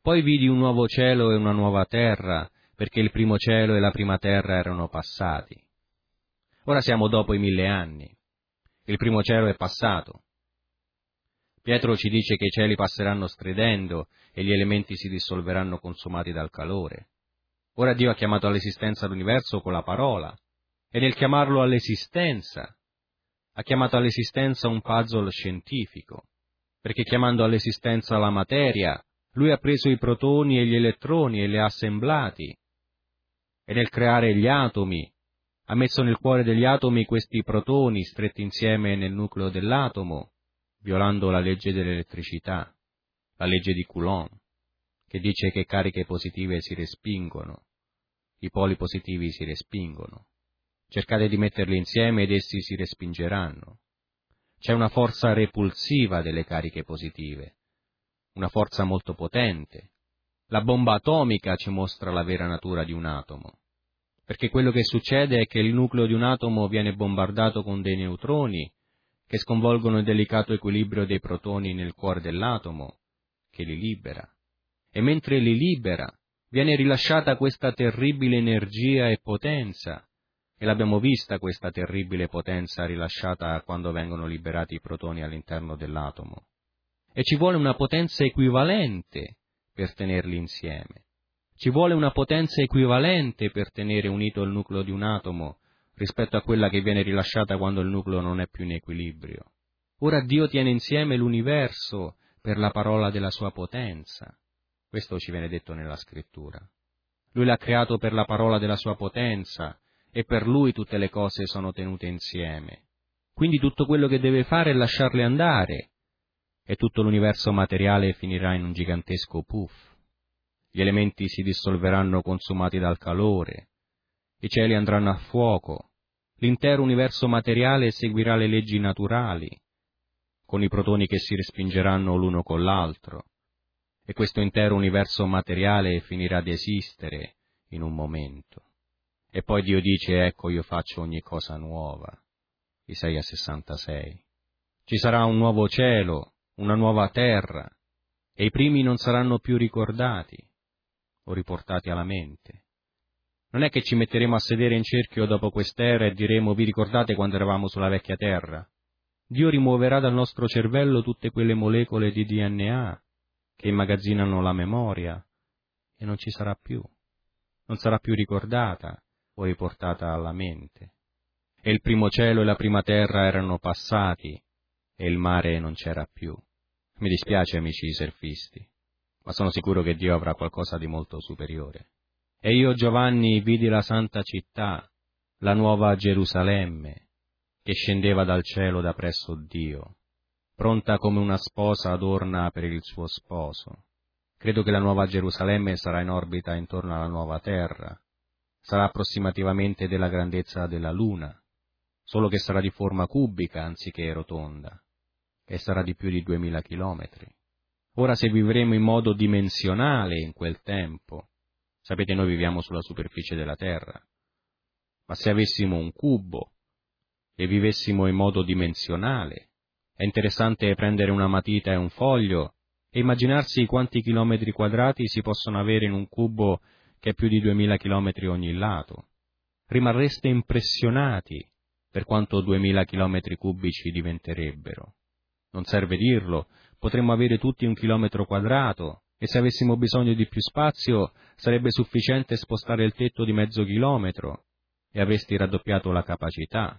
Poi vidi un nuovo cielo e una nuova terra, perché il primo cielo e la prima terra erano passati. Ora siamo dopo i 1000 anni. Il primo cielo è passato. Pietro ci dice che i cieli passeranno stridendo e gli elementi si dissolveranno consumati dal calore. Ora Dio ha chiamato all'esistenza l'universo con la parola, e nel chiamarlo all'esistenza, ha chiamato all'esistenza un puzzle scientifico, perché chiamando all'esistenza la materia, lui ha preso i protoni e gli elettroni e li ha assemblati, e nel creare gli atomi, ha messo nel cuore degli atomi questi protoni stretti insieme nel nucleo dell'atomo, violando la legge dell'elettricità, la legge di Coulomb, che dice che cariche positive si respingono, i poli positivi si respingono. Cercate di metterli insieme ed essi si respingeranno. C'è una forza repulsiva delle cariche positive, una forza molto potente. La bomba atomica ci mostra la vera natura di un atomo, perché quello che succede è che il nucleo di un atomo viene bombardato con dei neutroni che sconvolgono il delicato equilibrio dei protoni nel cuore dell'atomo, che li libera. E mentre li libera, viene rilasciata questa terribile energia e potenza, e l'abbiamo vista questa terribile potenza rilasciata quando vengono liberati i protoni all'interno dell'atomo. E ci vuole una potenza equivalente per tenerli insieme. Ci vuole una potenza equivalente per tenere unito il nucleo di un atomo rispetto a quella che viene rilasciata quando il nucleo non è più in equilibrio. Ora Dio tiene insieme l'universo per la parola della sua potenza. Questo ci viene detto nella Scrittura. Lui l'ha creato per la parola della sua potenza e per lui tutte le cose sono tenute insieme. Quindi tutto quello che deve fare è lasciarle andare e tutto l'universo materiale finirà in un gigantesco puff. Gli elementi si dissolveranno consumati dal calore, i cieli andranno a fuoco, l'intero universo materiale seguirà le leggi naturali, con i protoni che si respingeranno l'uno con l'altro, e questo intero universo materiale finirà di esistere in un momento. E poi Dio dice, ecco io faccio ogni cosa nuova. Isaia 66. Ci sarà un nuovo cielo, una nuova terra, e i primi non saranno più ricordati o riportati alla mente. Non è che ci metteremo a sedere in cerchio dopo quest'era e diremo, vi ricordate quando eravamo sulla vecchia terra? Dio rimuoverà dal nostro cervello tutte quelle molecole di DNA che immagazzinano la memoria e non ci sarà più. Non sarà più ricordata o riportata alla mente. E il primo cielo e la prima terra erano passati e il mare non c'era più. Mi dispiace, amici surfisti, ma sono sicuro che Dio avrà qualcosa di molto superiore. E io, Giovanni, vidi la santa città, la nuova Gerusalemme, che scendeva dal cielo da presso Dio, pronta come una sposa adorna per il suo sposo. Credo che la nuova Gerusalemme sarà in orbita intorno alla nuova terra, sarà approssimativamente della grandezza della Luna, solo che sarà di forma cubica anziché rotonda, e sarà di più di 2000 chilometri. Ora se vivremo in modo dimensionale in quel tempo, sapete noi viviamo sulla superficie della terra, ma se avessimo un cubo e vivessimo in modo dimensionale, è interessante prendere una matita e un foglio e immaginarsi quanti chilometri quadrati si possono avere in un cubo che è più di 2000 chilometri ogni lato. Rimarreste impressionati per quanto 2000 chilometri cubici diventerebbero. Non serve dirlo, potremmo avere tutti un chilometro quadrato e se avessimo bisogno di più spazio sarebbe sufficiente spostare il tetto di mezzo chilometro e avresti raddoppiato la capacità.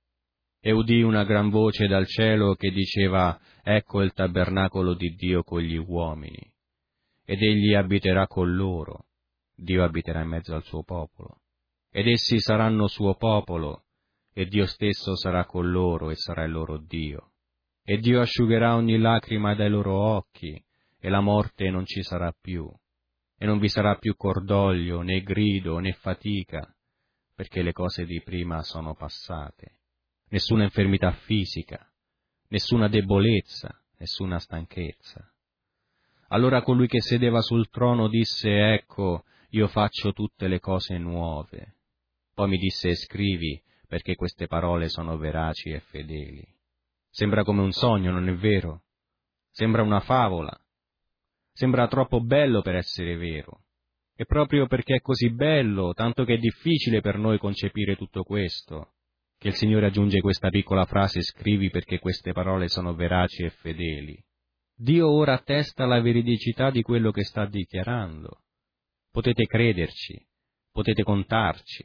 E udì una gran voce dal cielo che diceva, ecco il tabernacolo di Dio con gli uomini, ed egli abiterà con loro, Dio abiterà in mezzo al suo popolo, ed essi saranno suo popolo, e Dio stesso sarà con loro e sarà il loro Dio. E Dio asciugherà ogni lacrima dai loro occhi, e la morte non ci sarà più, e non vi sarà più cordoglio, né grido, né fatica, perché le cose di prima sono passate. Nessuna infermità fisica, nessuna debolezza, nessuna stanchezza. Allora colui che sedeva sul trono disse, ecco, io faccio tutte le cose nuove. Poi mi disse, scrivi, perché queste parole sono veraci e fedeli. Sembra come un sogno, non è vero? Sembra una favola. Sembra troppo bello per essere vero. E proprio perché è così bello, tanto che è difficile per noi concepire tutto questo, che il Signore aggiunge questa piccola frase: scrivi perché queste parole sono veraci e fedeli. Dio ora attesta la veridicità di quello che sta dichiarando. Potete crederci, potete contarci.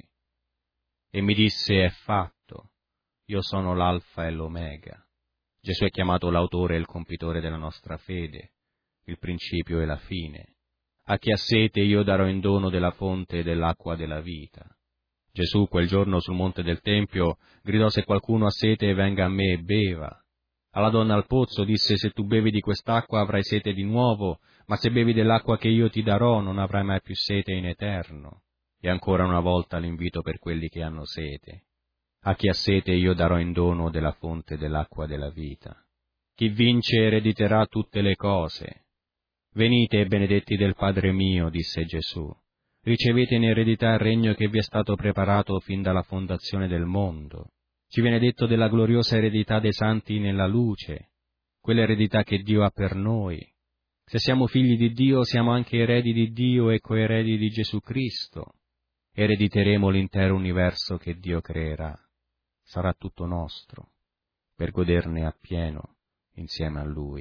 E mi disse: è fatto, io sono l'Alfa e l'Omega. Gesù è chiamato l'autore e il compitore della nostra fede, il principio e la fine. A chi ha sete io darò in dono della fonte dell'acqua della vita. Gesù quel giorno sul monte del Tempio gridò: se qualcuno ha sete venga a me e beva. Alla donna al pozzo disse: se tu bevi di quest'acqua avrai sete di nuovo, ma se bevi dell'acqua che io ti darò non avrai mai più sete in eterno. E ancora una volta l'invito per quelli che hanno sete. A chi ha sete io darò in dono della fonte dell'acqua della vita. Chi vince erediterà tutte le cose. Venite, benedetti del Padre mio, disse Gesù, ricevete in eredità il regno che vi è stato preparato fin dalla fondazione del mondo. Ci viene detto della gloriosa eredità dei santi nella luce, quell'eredità che Dio ha per noi. Se siamo figli di Dio, siamo anche eredi di Dio e coeredi di Gesù Cristo. Erediteremo l'intero universo che Dio creerà. Sarà tutto nostro, per goderne appieno insieme a Lui.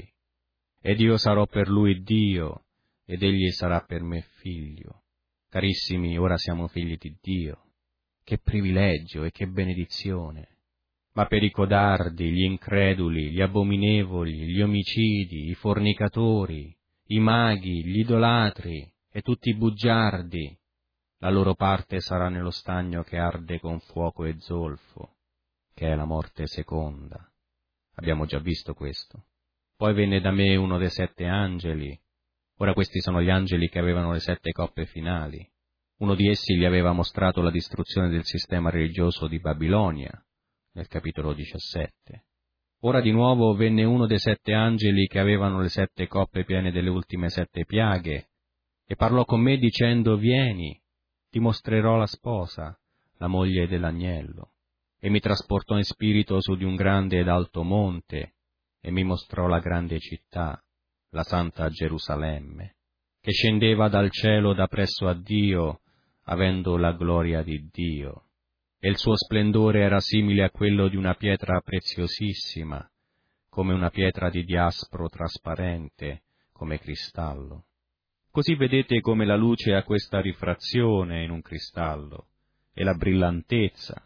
Ed io sarò per Lui Dio, ed Egli sarà per me figlio. Carissimi, ora siamo figli di Dio. Che privilegio e che benedizione! Ma per i codardi, gli increduli, gli abominevoli, gli omicidi, i fornicatori, i maghi, gli idolatri e tutti i bugiardi, la loro parte sarà nello stagno che arde con fuoco e zolfo, che è la morte seconda. Abbiamo già visto questo. Poi venne da me uno dei 7 angeli. Ora questi sono gli angeli che avevano le 7 coppe finali. Uno di essi gli aveva mostrato la distruzione del sistema religioso di Babilonia, nel capitolo 17. Ora di nuovo venne uno dei 7 angeli che avevano le 7 coppe piene delle ultime 7 piaghe, e parlò con me dicendo: vieni, ti mostrerò la sposa, la moglie dell'agnello. E mi trasportò in spirito su di un grande ed alto monte, e mi mostrò la grande città, la santa Gerusalemme, che scendeva dal cielo da presso a Dio, avendo la gloria di Dio. E il suo splendore era simile a quello di una pietra preziosissima, come una pietra di diaspro trasparente, come cristallo. Così vedete come la luce ha questa rifrazione in un cristallo, e la brillantezza,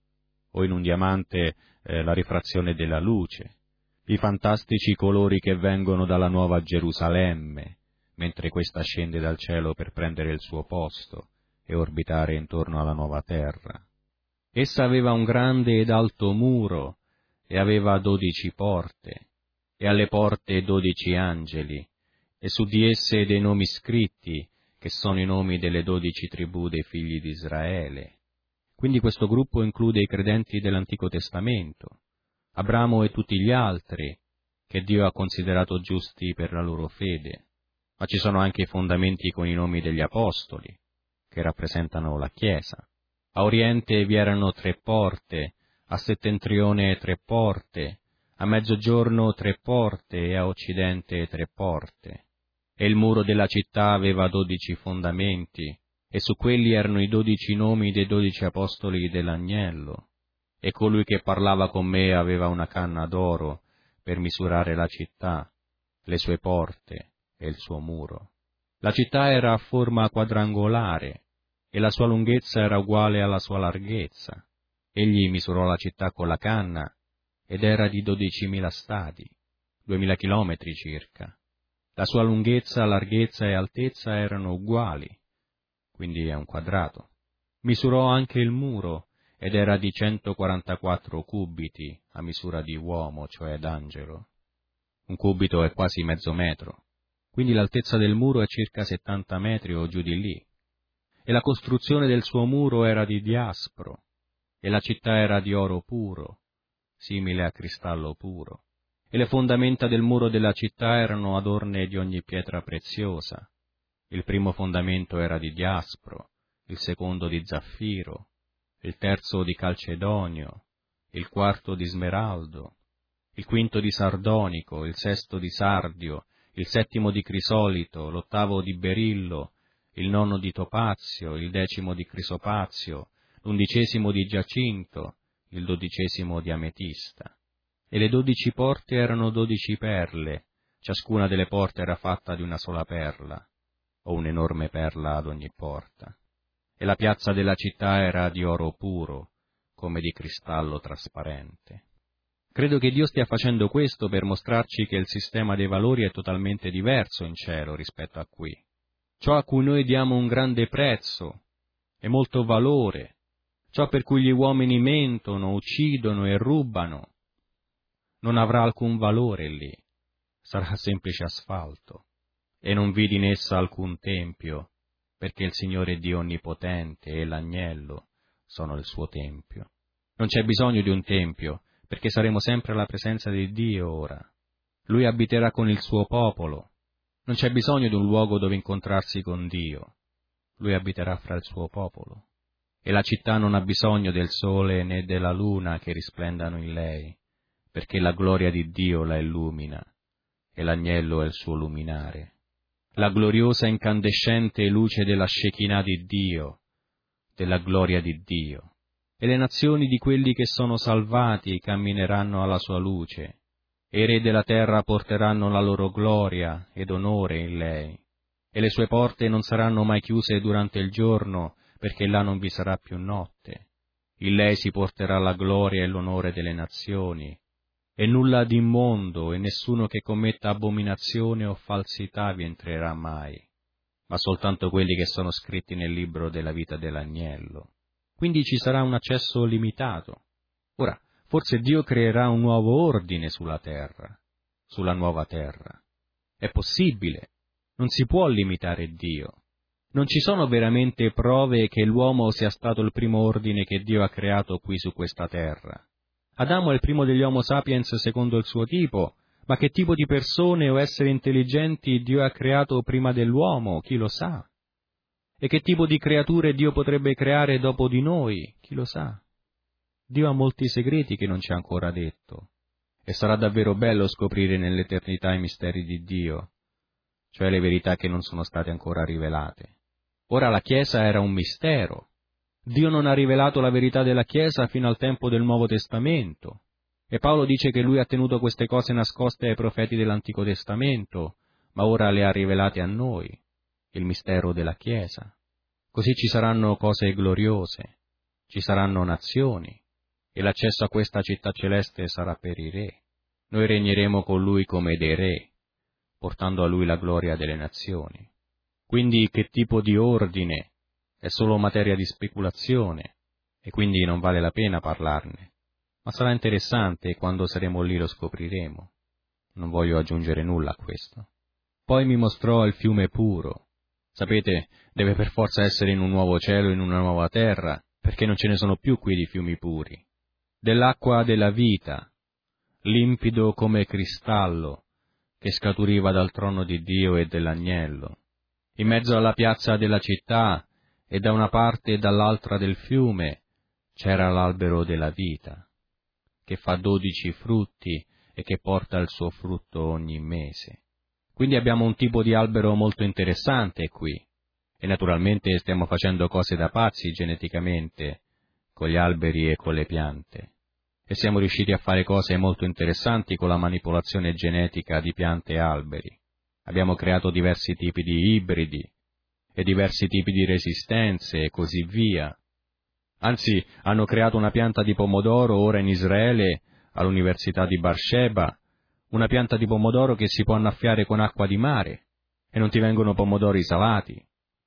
o in un diamante la rifrazione della luce, i fantastici colori che vengono dalla nuova Gerusalemme, mentre questa scende dal cielo per prendere il suo posto e orbitare intorno alla nuova terra. Essa aveva un grande ed alto muro, e aveva 12 porte, e alle porte 12 angeli, e su di esse dei nomi scritti, che sono i nomi delle 12 tribù dei figli di Israele. Quindi questo gruppo include i credenti dell'Antico Testamento, Abramo e tutti gli altri, che Dio ha considerato giusti per la loro fede, ma ci sono anche i fondamenti con i nomi degli apostoli, che rappresentano la Chiesa. A oriente vi erano 3 porte, a settentrione 3 porte, a mezzogiorno 3 porte e a occidente 3 porte. E il muro della città aveva 12 fondamenti, e su quelli erano i 12 nomi dei 12 apostoli dell'agnello. E colui che parlava con me aveva una canna d'oro per misurare la città, le sue porte e il suo muro. La città era a forma quadrangolare, e la sua lunghezza era uguale alla sua larghezza. Egli misurò la città con la canna, ed era di 12.000 stadi, 2.000 chilometri circa. La sua lunghezza, larghezza e altezza erano uguali, quindi è un quadrato. Misurò anche il muro, ed era di 144 cubiti, a misura di uomo, cioè d'angelo. Un cubito è quasi mezzo metro, quindi l'altezza del muro è circa 70 metri o giù di lì. E la costruzione del suo muro era di diaspro, e la città era di oro puro, simile a cristallo puro. E le fondamenta del muro della città erano adorne di ogni pietra preziosa. Il primo fondamento era di diaspro, il secondo di zaffiro, il terzo di calcedonio, il quarto di smeraldo, il quinto di sardonico, il sesto di sardio, il 7° di crisolito, l'8° di berillo, il 9° di topazio, il 10° di crisopazio, l'11° di giacinto, il 12° di ametista. E le 12 porte erano 12 perle, ciascuna delle porte era fatta di una sola perla, o un'enorme perla ad ogni porta. E la piazza della città era di oro puro, come di cristallo trasparente. Credo che Dio stia facendo questo per mostrarci che il sistema dei valori è totalmente diverso in cielo rispetto a qui. Ciò a cui noi diamo un grande prezzo e molto valore, ciò per cui gli uomini mentono, uccidono e rubano, non avrà alcun valore lì, sarà semplice asfalto, e non vidi in essa alcun tempio, perché il Signore Dio Onnipotente e l'Agnello sono il suo tempio. Non c'è bisogno di un tempio, perché saremo sempre alla presenza di Dio ora. Lui abiterà con il suo popolo. Non c'è bisogno di un luogo dove incontrarsi con Dio. Lui abiterà fra il suo popolo. E la città non ha bisogno del sole né della luna che risplendano in lei, perché la gloria di Dio la illumina, e l'Agnello è il suo luminare. La gloriosa incandescente luce della Shekinah di Dio, della gloria di Dio. E le nazioni di quelli che sono salvati cammineranno alla sua luce, e i re della terra porteranno la loro gloria ed onore in lei, e le sue porte non saranno mai chiuse durante il giorno, perché là non vi sarà più notte. In lei si porterà la gloria e l'onore delle nazioni, e nulla di immondo e nessuno che commetta abominazione o falsità vi entrerà mai, ma soltanto quelli che sono scritti nel libro della vita dell'Agnello. Quindi ci sarà un accesso limitato. Ora, forse Dio creerà un nuovo ordine sulla terra, sulla nuova terra. È possibile, non si può limitare Dio. Non ci sono veramente prove che l'uomo sia stato il primo ordine che Dio ha creato qui su questa terra. Adamo è il primo degli Homo sapiens secondo il suo tipo, ma che tipo di persone o esseri intelligenti Dio ha creato prima dell'uomo, chi lo sa? E che tipo di creature Dio potrebbe creare dopo di noi? Chi lo sa? Dio ha molti segreti che non ci ha ancora detto, e sarà davvero bello scoprire nell'eternità i misteri di Dio, cioè le verità che non sono state ancora rivelate. Ora la Chiesa era un mistero. Dio non ha rivelato la verità della Chiesa fino al tempo del Nuovo Testamento, e Paolo dice che lui ha tenuto queste cose nascoste ai profeti dell'Antico Testamento, ma ora le ha rivelate a noi, il mistero della Chiesa. Così ci saranno cose gloriose, ci saranno nazioni, e l'accesso a questa città celeste sarà per i re. Noi regneremo con lui come dei re, portando a lui la gloria delle nazioni. Quindi che tipo di ordine è solo materia di speculazione, e quindi non vale la pena parlarne, ma sarà interessante e quando saremo lì lo scopriremo. Non voglio aggiungere nulla a questo. Poi mi mostrò il fiume puro. Sapete, deve per forza essere in un nuovo cielo e in una nuova terra, perché non ce ne sono più qui di fiumi puri. Dell'acqua della vita, limpido come cristallo, che scaturiva dal trono di Dio e dell'Agnello. In mezzo alla piazza della città, e da una parte e dall'altra del fiume, c'era l'albero della vita, che fa 12 frutti e che porta il suo frutto ogni mese. Quindi abbiamo un tipo di albero molto interessante qui, e naturalmente stiamo facendo cose da pazzi geneticamente, con gli alberi e con le piante, e siamo riusciti a fare cose molto interessanti con la manipolazione genetica di piante e alberi. Abbiamo creato diversi tipi di ibridi, e diversi tipi di resistenze, e così via. Anzi, hanno creato una pianta di pomodoro ora in Israele, all'Università di Beersheba, una pianta di pomodoro che si può annaffiare con acqua di mare, e non ti vengono pomodori salati.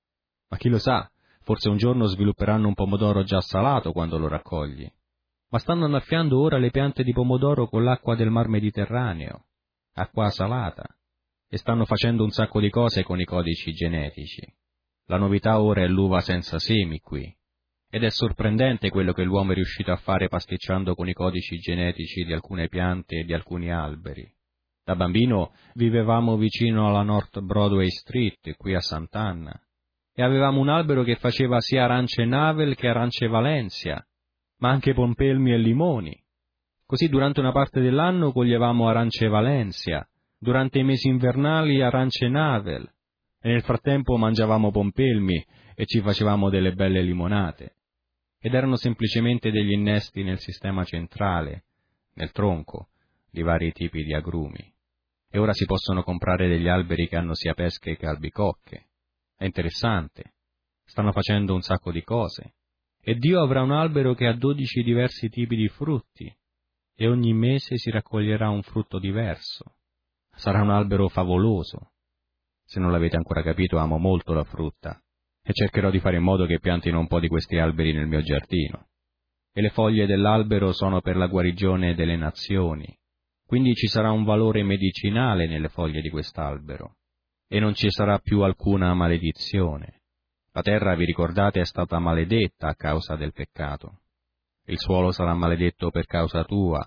Ma chi lo sa, forse un giorno svilupperanno un pomodoro già salato quando lo raccogli. Ma stanno annaffiando ora le piante di pomodoro con l'acqua del Mar Mediterraneo, acqua salata, e stanno facendo un sacco di cose con i codici genetici. La novità ora è l'uva senza semi qui, ed è sorprendente quello che l'uomo è riuscito a fare pasticciando con i codici genetici di alcune piante e di alcuni alberi. Da bambino vivevamo vicino alla North Broadway Street, qui a Sant'Anna, e avevamo un albero che faceva sia arance Navel che arance Valencia, ma anche pompelmi e limoni. Così durante una parte dell'anno coglievamo arance Valencia, durante i mesi invernali arance e navel, e nel frattempo mangiavamo pompelmi e ci facevamo delle belle limonate, ed erano semplicemente degli innesti nel sistema centrale, nel tronco, di vari tipi di agrumi. E ora si possono comprare degli alberi che hanno sia pesche che albicocche. È interessante. Stanno facendo un sacco di cose. E Dio avrà un albero che ha 12 diversi tipi di frutti, e ogni mese si raccoglierà un frutto diverso. Sarà un albero favoloso. Se non l'avete ancora capito, amo molto la frutta, e cercherò di fare in modo che piantino un po' di questi alberi nel mio giardino. E le foglie dell'albero sono per la guarigione delle nazioni. Quindi ci sarà un valore medicinale nelle foglie di quest'albero, e non ci sarà più alcuna maledizione. La terra, vi ricordate, è stata maledetta a causa del peccato. Il suolo sarà maledetto per causa tua.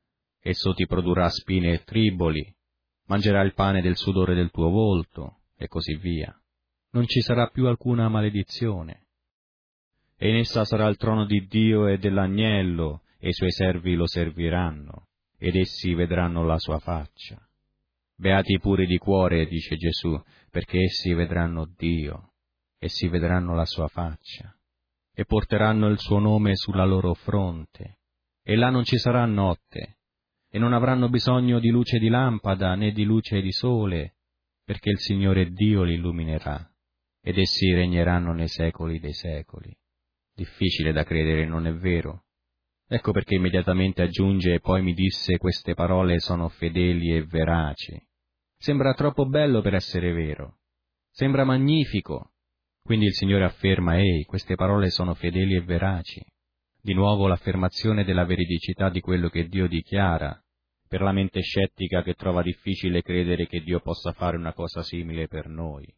Esso ti produrrà spine e triboli, mangerà il pane del sudore del tuo volto, e così via. Non ci sarà più alcuna maledizione. E in essa sarà il trono di Dio e dell'agnello, e i suoi servi lo serviranno, ed essi vedranno la sua faccia. Beati i puri di cuore, dice Gesù, perché essi vedranno Dio, essi vedranno la sua faccia, e porteranno il suo nome sulla loro fronte, e là non ci sarà notte, e non avranno bisogno di luce di lampada né di luce di sole, perché il Signore Dio li illuminerà, ed essi regneranno nei secoli dei secoli. Difficile da credere, non è vero? Ecco perché immediatamente aggiunge: e poi mi disse, queste parole sono fedeli e veraci. Sembra troppo bello per essere vero. Sembra magnifico. Quindi il Signore afferma: ehi, queste parole sono fedeli e veraci. Di nuovo l'affermazione della veridicità di quello che Dio dichiara, per la mente scettica che trova difficile credere che Dio possa fare una cosa simile per noi.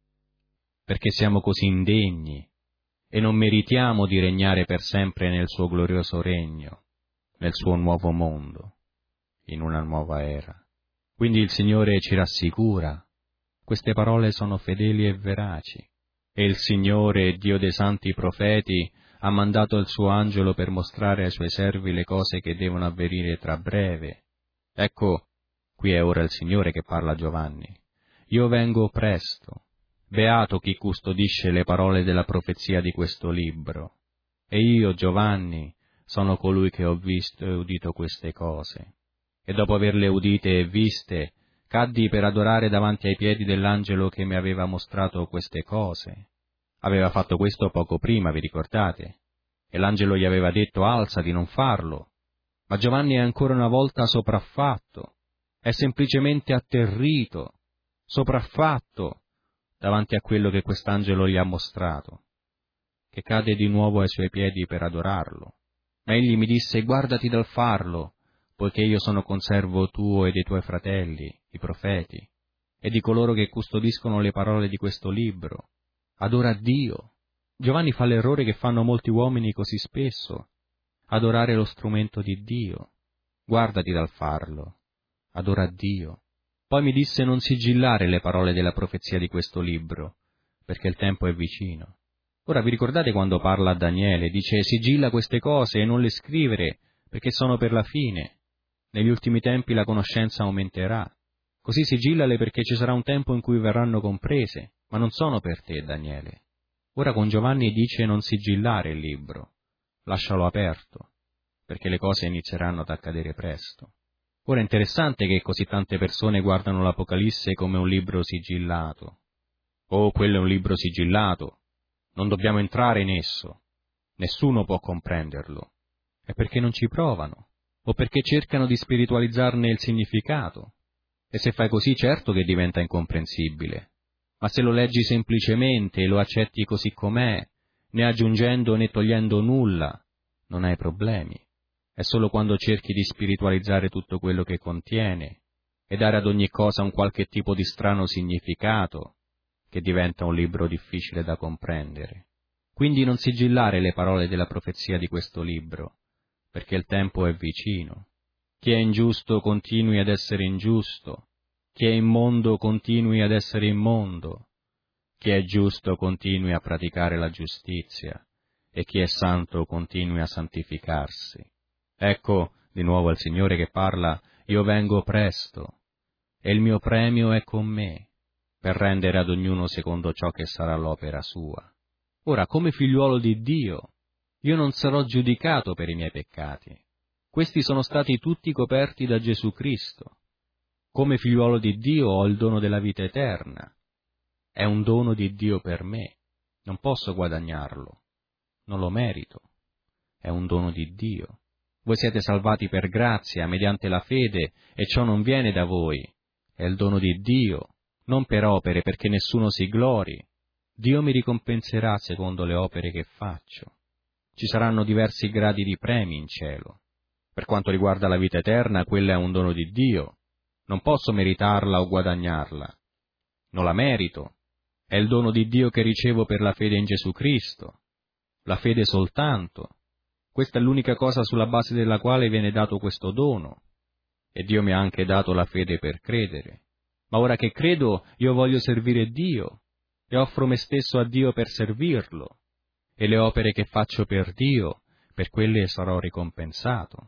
Perché siamo così indegni e non meritiamo di regnare per sempre nel suo glorioso regno, nel suo nuovo mondo, in una nuova era. Quindi il Signore ci rassicura: queste parole sono fedeli e veraci, e il Signore, Dio dei santi profeti, ha mandato il suo angelo per mostrare ai suoi servi le cose che devono avvenire tra breve. Ecco, qui è ora il Signore che parla a Giovanni: io vengo presto. Beato chi custodisce le parole della profezia di questo libro. E io, Giovanni, sono colui che ho visto e udito queste cose. E dopo averle udite e viste, caddi per adorare davanti ai piedi dell'angelo che mi aveva mostrato queste cose. Aveva fatto questo poco prima, vi ricordate? E l'angelo gli aveva detto: alzati, non farlo. Ma Giovanni è ancora una volta sopraffatto, è semplicemente atterrito, sopraffatto, davanti a quello che quest'angelo gli ha mostrato, che cade di nuovo ai suoi piedi per adorarlo. Ma egli mi disse: guardati dal farlo, poiché io sono conservo tuo e dei tuoi fratelli, i profeti, e di coloro che custodiscono le parole di questo libro. Adora Dio. Giovanni fa l'errore che fanno molti uomini così spesso: adorare lo strumento di Dio. Guardati dal farlo. Adora Dio. Poi mi disse: non sigillare le parole della profezia di questo libro, perché il tempo è vicino. Ora vi ricordate quando parla a Daniele? Dice: sigilla queste cose e non le scrivere, perché sono per la fine. Negli ultimi tempi la conoscenza aumenterà. Così sigillale, perché ci sarà un tempo in cui verranno comprese, ma non sono per te, Daniele. Ora con Giovanni dice: non sigillare il libro, lascialo aperto, perché le cose inizieranno ad accadere presto. Ora è interessante che così tante persone guardano l'Apocalisse come un libro sigillato. Oh, quello è un libro sigillato, non dobbiamo entrare in esso, nessuno può comprenderlo. È perché non ci provano, o perché cercano di spiritualizzarne il significato. E se fai così, certo che diventa incomprensibile. Ma se lo leggi semplicemente e lo accetti così com'è, né aggiungendo né togliendo nulla, non hai problemi. È solo quando cerchi di spiritualizzare tutto quello che contiene e dare ad ogni cosa un qualche tipo di strano significato che diventa un libro difficile da comprendere. Quindi non sigillare le parole della profezia di questo libro, perché il tempo è vicino. Chi è ingiusto continui ad essere ingiusto, chi è immondo continui ad essere immondo, chi è giusto continui a praticare la giustizia, e chi è santo continui a santificarsi. Ecco, di nuovo il Signore che parla: io vengo presto. e il mio premio è con me, per rendere ad ognuno secondo ciò che sarà l'opera sua. Ora, come figliuolo di Dio, io non sarò giudicato per i miei peccati. Questi sono stati tutti coperti da Gesù Cristo. Come figliuolo di Dio ho il dono della vita eterna. È un dono di Dio per me. Non posso guadagnarlo. Non lo merito. È un dono di Dio. Voi siete salvati per grazia, mediante la fede, e ciò non viene da voi. È il dono di Dio, non per opere, perché nessuno si glori. Dio mi ricompenserà secondo le opere che faccio. Ci saranno diversi gradi di premi in cielo. Per quanto riguarda la vita eterna, quella è un dono di Dio. Non posso meritarla o guadagnarla. Non la merito. È il dono di Dio che ricevo per la fede in Gesù Cristo. La fede soltanto. Questa è l'unica cosa sulla base della quale viene dato questo dono. E Dio mi ha anche dato la fede per credere. Ma ora che credo, io voglio servire Dio, e offro me stesso a Dio per servirlo. E le opere che faccio per Dio, per quelle sarò ricompensato.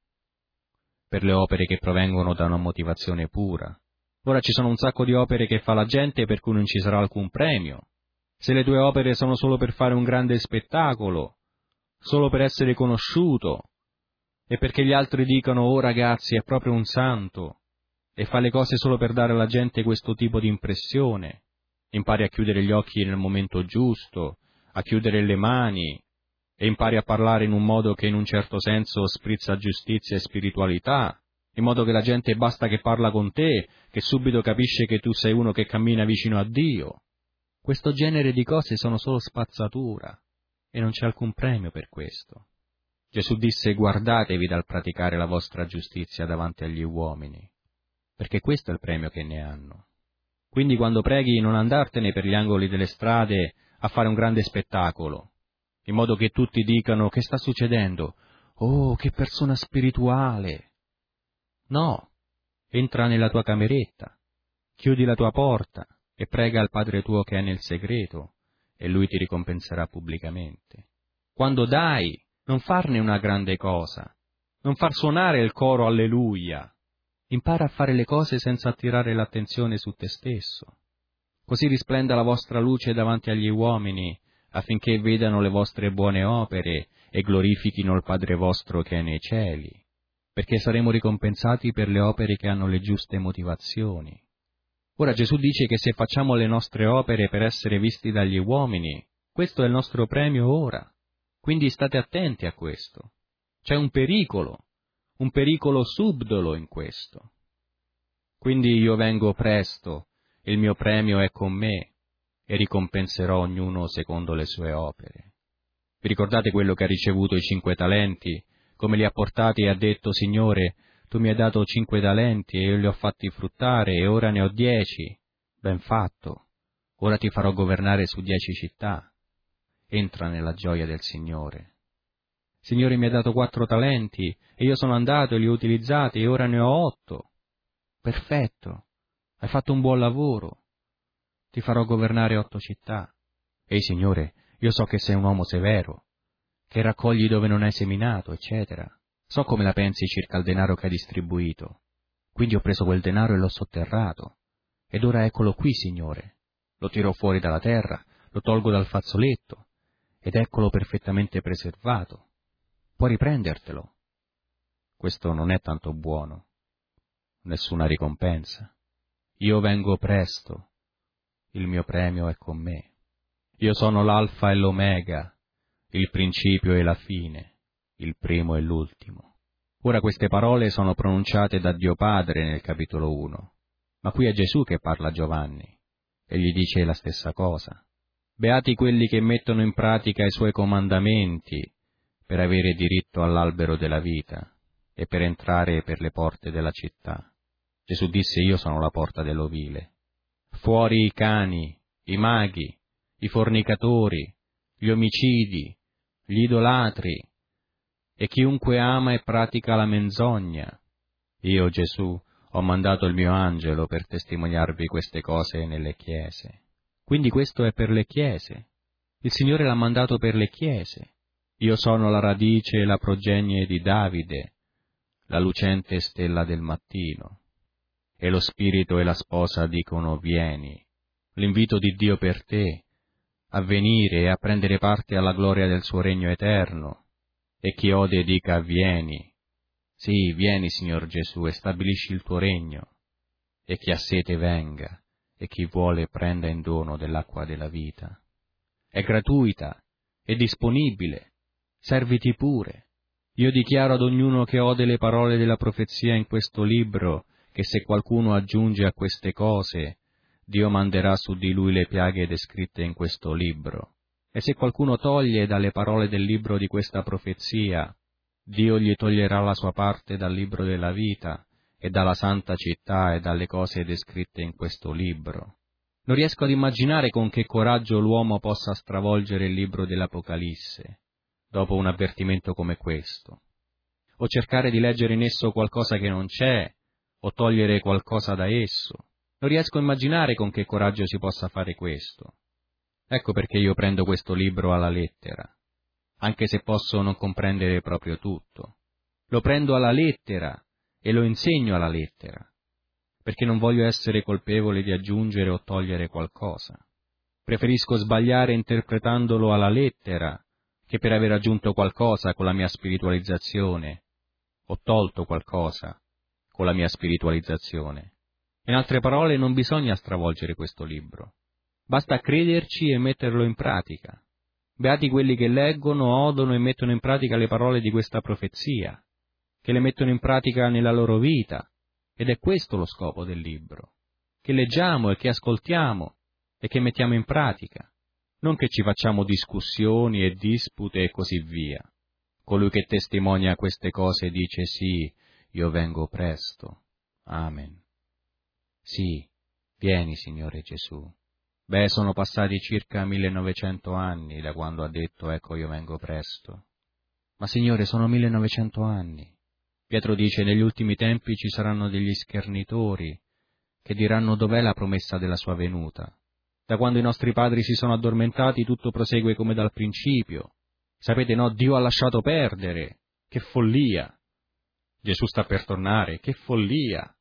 Per le opere che provengono da una motivazione pura. Ora ci sono un sacco di opere che fa la gente per cui non ci sarà alcun premio. Se le tue opere sono solo per fare un grande spettacolo, solo per essere conosciuto, e perché gli altri dicono, oh ragazzi, è proprio un santo, e fa le cose solo per dare alla gente questo tipo di impressione, impari a chiudere gli occhi nel momento giusto, a chiudere le mani, e impari a parlare in un modo che in un certo senso sprizza giustizia e spiritualità, in modo che la gente basta che parla con te, che subito capisce che tu sei uno che cammina vicino a Dio. Questo genere di cose sono solo spazzatura, e non c'è alcun premio per questo. Gesù disse, guardatevi dal praticare la vostra giustizia davanti agli uomini, perché questo è il premio che ne hanno. Quindi quando preghi non andartene per gli angoli delle strade a fare un grande spettacolo, in modo che tutti dicano, che sta succedendo? Oh, che persona spirituale! No, entra nella tua cameretta, chiudi la tua porta e prega al Padre tuo che è nel segreto, e Lui ti ricompenserà pubblicamente. Quando dai, non farne una grande cosa, non far suonare il coro Alleluia. Impara a fare le cose senza attirare l'attenzione su te stesso. Così risplenda la vostra luce davanti agli uomini, affinché vedano le vostre buone opere e glorifichino il Padre vostro che è nei cieli, perché saremo ricompensati per le opere che hanno le giuste motivazioni. Ora Gesù dice che se facciamo le nostre opere per essere visti dagli uomini, questo è il nostro premio ora. Quindi state attenti a questo. C'è un pericolo subdolo in questo. Quindi io vengo presto, il mio premio è con me, e ricompenserò ognuno secondo le sue opere. Vi ricordate quello che ha ricevuto i 5 talenti, come li ha portati e ha detto, Signore, tu mi hai dato 5 talenti e io li ho fatti fruttare e ora ne ho 10. Ben fatto, ora ti farò governare su 10 città. Entra nella gioia del Signore. Signore mi ha dato 4 talenti e io sono andato e li ho utilizzati e ora ne ho 8. Perfetto, hai fatto un buon lavoro. Ti farò governare 8 città. Ehi Signore, io so che sei un uomo severo, che raccogli dove non hai seminato, eccetera. So come la pensi circa il denaro che hai distribuito. Quindi ho preso quel denaro e l'ho sotterrato. Ed ora eccolo qui, Signore. Lo tiro fuori dalla terra, lo tolgo dal fazzoletto, ed eccolo perfettamente preservato. Puoi riprendertelo. Questo non è tanto buono. Nessuna ricompensa. Io vengo presto. Il mio premio è con me. Io sono l'alfa e l'omega, il principio e la fine, il primo e l'ultimo. Ora queste parole sono pronunciate da Dio Padre nel capitolo 1, ma qui è Gesù che parla a Giovanni, e gli dice la stessa cosa. Beati quelli che mettono in pratica i suoi comandamenti per avere diritto all'albero della vita e per entrare per le porte della città. Gesù disse, io sono la porta dell'ovile. Fuori i cani, i maghi, i fornicatori, gli omicidi, gli idolatri e chiunque ama e pratica la menzogna. Io, Gesù, ho mandato il mio angelo per testimoniarvi queste cose nelle chiese. Quindi questo è per le chiese. Il Signore l'ha mandato per le chiese. Io sono la radice e la progenie di Davide, la lucente stella del mattino. e lo Spirito e la sposa dicono vieni. L'invito di Dio per te, a venire e a prendere parte alla gloria del suo regno eterno, e chi ode dica vieni. Sì, vieni, Signor Gesù, e stabilisci il tuo regno, e chi ha sete venga, e chi vuole prenda in dono dell'acqua della vita. È gratuita, è disponibile, serviti pure. Io dichiaro ad ognuno che ode le parole della profezia in questo libro, che se qualcuno aggiunge a queste cose, Dio manderà su di lui le piaghe descritte in questo libro. E se qualcuno toglie dalle parole del libro di questa profezia, Dio gli toglierà la sua parte dal libro della vita, e dalla santa città e dalle cose descritte in questo libro. Non riesco ad immaginare con che coraggio l'uomo possa stravolgere il libro dell'Apocalisse, dopo un avvertimento come questo, o cercare di leggere in esso qualcosa che non c'è, o togliere qualcosa da esso. Non riesco a immaginare con che coraggio si possa fare questo. Ecco perché io prendo questo libro alla lettera, anche se posso non comprendere proprio tutto. Lo prendo alla lettera e lo insegno alla lettera, perché non voglio essere colpevole di aggiungere o togliere qualcosa. Preferisco sbagliare interpretandolo alla lettera, che per aver aggiunto qualcosa con la mia spiritualizzazione, o tolto qualcosa con la mia spiritualizzazione. In altre parole, non bisogna stravolgere questo libro. Basta crederci e metterlo in pratica. Beati quelli che leggono, odono e mettono in pratica le parole di questa profezia, che le mettono in pratica nella loro vita. Ed è questo lo scopo del libro, che leggiamo e che ascoltiamo e che mettiamo in pratica, non che ci facciamo discussioni e dispute e così via. Colui che testimonia queste cose dice sì, io vengo presto. Amen. Sì, vieni, Signore Gesù. Sono passati circa 1900 anni da quando ha detto ecco io vengo presto. Ma Signore, sono 1900 anni. Pietro dice negli ultimi tempi ci saranno degli schernitori che diranno dov'è la promessa della sua venuta. Da quando i nostri padri si sono addormentati tutto prosegue come dal principio. Sapete, no, Dio ha lasciato perdere. Che follia! Gesù sta per tornare, che follia!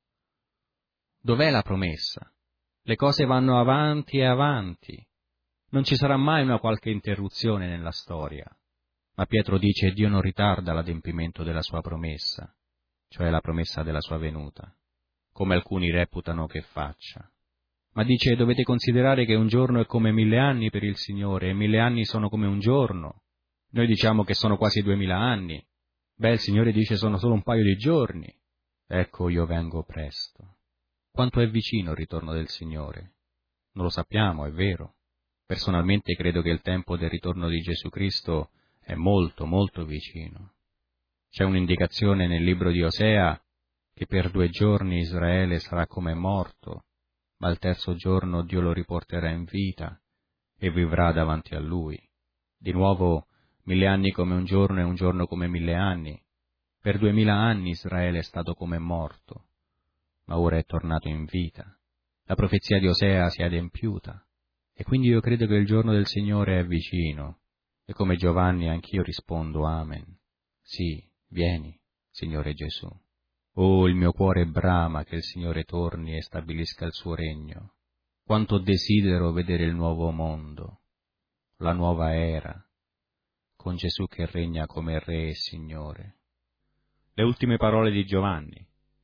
Dov'è la promessa? Le cose vanno avanti e avanti. Non ci sarà mai una qualche interruzione nella storia. Ma Pietro dice Dio non ritarda l'adempimento della sua promessa, cioè la promessa della sua venuta, come alcuni reputano che faccia. Ma dice dovete considerare che un giorno è come 1000 anni per il Signore e 1000 anni sono come un giorno. Noi diciamo che sono quasi 2000 anni. Il Signore dice sono solo un paio di giorni. Ecco io vengo presto. Quanto è vicino il ritorno del Signore? Non lo sappiamo, è vero. Personalmente credo che il tempo del ritorno di Gesù Cristo è molto, molto vicino. C'è un'indicazione nel libro di Osea che per 2 giorni Israele sarà come morto, ma il terzo giorno Dio lo riporterà in vita e vivrà davanti a Lui. Di nuovo, 1000 anni come un giorno e un giorno come 1000 anni. Per 2000 anni Israele è stato come morto, ma ora è tornato in vita. La profezia di Osea si è adempiuta, e quindi io credo che il giorno del Signore è vicino, e come Giovanni anch'io rispondo Amen. Sì, vieni, Signore Gesù. Oh, il mio cuore brama che il Signore torni e stabilisca il suo regno. Quanto desidero vedere il nuovo mondo, la nuova era, con Gesù che regna come Re e Signore. Le ultime parole di Giovanni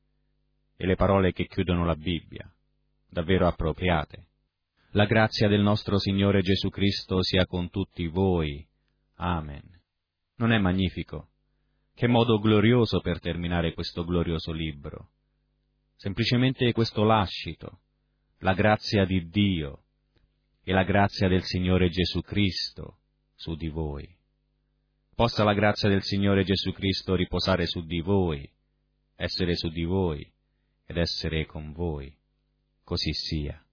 e le parole che chiudono la Bibbia, davvero appropriate. La grazia del nostro Signore Gesù Cristo sia con tutti voi. Amen. Non è magnifico? Che modo glorioso per terminare questo glorioso libro. Semplicemente questo lascito, la grazia di Dio e la grazia del Signore Gesù Cristo su di voi. Possa la grazia del Signore Gesù Cristo riposare su di voi, essere su di voi ed essere con voi. Così sia.